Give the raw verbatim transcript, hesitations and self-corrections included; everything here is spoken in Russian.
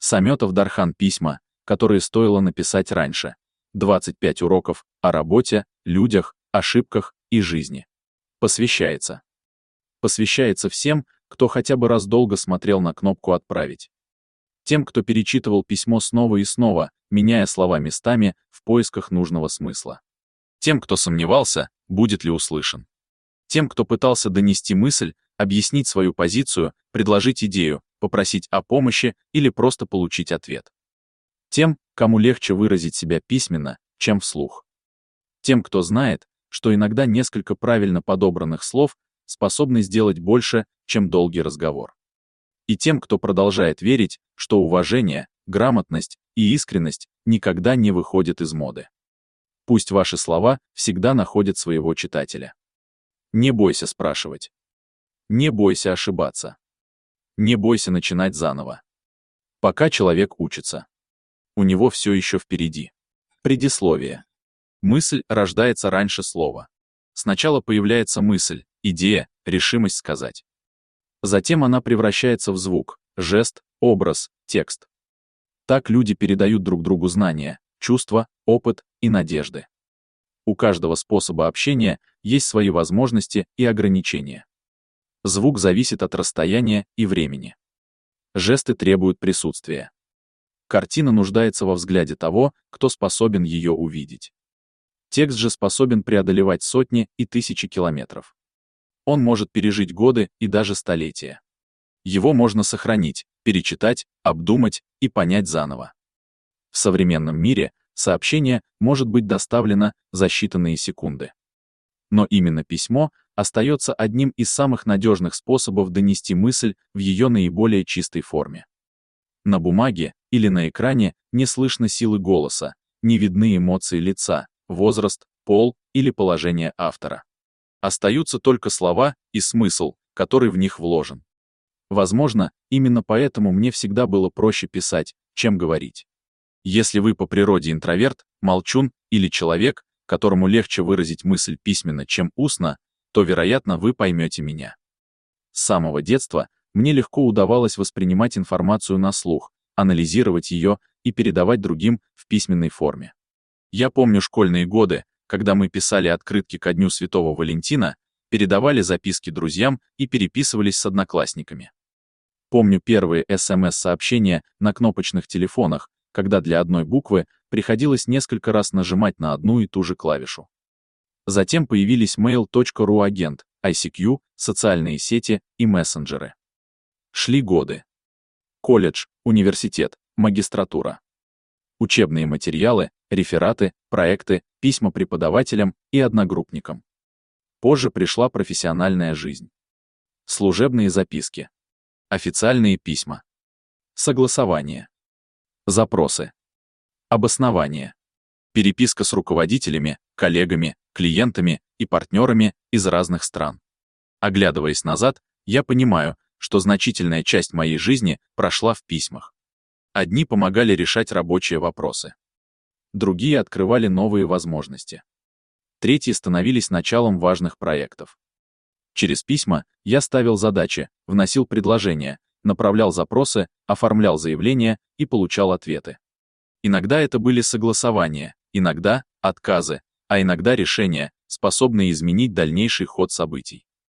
Саметов Дархан. Письма, которые стоило написать раньше. двадцать пять уроков о работе, людях, ошибках и жизни. Посвящается. Посвящается всем, кто хотя бы раз долго смотрел на кнопку «Отправить». Тем, кто перечитывал письмо снова и снова, меняя слова местами в поисках нужного смысла. Тем, кто сомневался, будет ли услышан. Тем, кто пытался донести мысль, объяснить свою позицию, предложить идею, попросить о помощи или просто получить ответ. Тем, кому легче выразить себя письменно, чем вслух. Тем, кто знает, что иногда несколько правильно подобранных слов способны сделать больше, чем долгий разговор. И тем, кто продолжает верить, что уважение, грамотность и искренность никогда не выходят из моды. Пусть ваши слова всегда находят своего читателя. Не бойся спрашивать. Не бойся ошибаться. Не бойся начинать заново. Пока человек учится. У него все еще впереди. Предисловие. Мысль рождается раньше слова. Сначала появляется мысль, идея, решимость сказать. Затем она превращается в звук, жест, образ, текст. Так люди передают друг другу знания, чувства, опыт и надежды. У каждого способа общения есть свои возможности и ограничения. Звук зависит от расстояния и времени. Жесты требуют присутствия. Картина нуждается во взгляде того, кто способен ее увидеть. Текст же способен преодолевать сотни и тысячи километров. Он может пережить годы и даже столетия. Его можно сохранить, перечитать, обдумать и понять заново. В современном мире сообщение может быть доставлено за считанные секунды. Но именно письмо остается одним из самых надежных способов донести мысль в ее наиболее чистой форме. На бумаге или на экране не слышно силы голоса, не видны эмоции лица, возраст, пол или положение автора. Остаются только слова и смысл, который в них вложен. Возможно, именно поэтому мне всегда было проще писать, чем говорить. Если вы по природе интроверт, молчун или человек, которому легче выразить мысль письменно, чем устно, то, вероятно, вы поймете меня. С самого детства мне легко удавалось воспринимать информацию на слух, анализировать ее и передавать другим в письменной форме. Я помню школьные годы, когда мы писали открытки ко Дню Святого Валентина, передавали записки друзьям и переписывались с одноклассниками. Помню первые эс эм эс-сообщения на кнопочных телефонах, когда для одной буквы приходилось несколько раз нажимать на одну и ту же клавишу. Затем появились мейл точка ру агент, ай си кью, социальные сети и мессенджеры. Шли годы. Колледж, университет, магистратура. Учебные материалы, рефераты, проекты, письма преподавателям и одногруппникам. Позже пришла профессиональная жизнь. Служебные записки. Официальные письма. Согласование. Запросы. Обоснование. Переписка с руководителями, коллегами, клиентами и партнерами из разных стран. Оглядываясь назад, я понимаю, что значительная часть моей жизни прошла в письмах. Одни помогали решать рабочие вопросы. Другие открывали новые возможности. Третьи становились началом важных проектов. Через письма я ставил задачи, вносил предложения, направлял запросы, оформлял заявления и получал ответы. Иногда это были согласования, иногда отказы, а иногда решения, способные изменить дальнейший ход событий.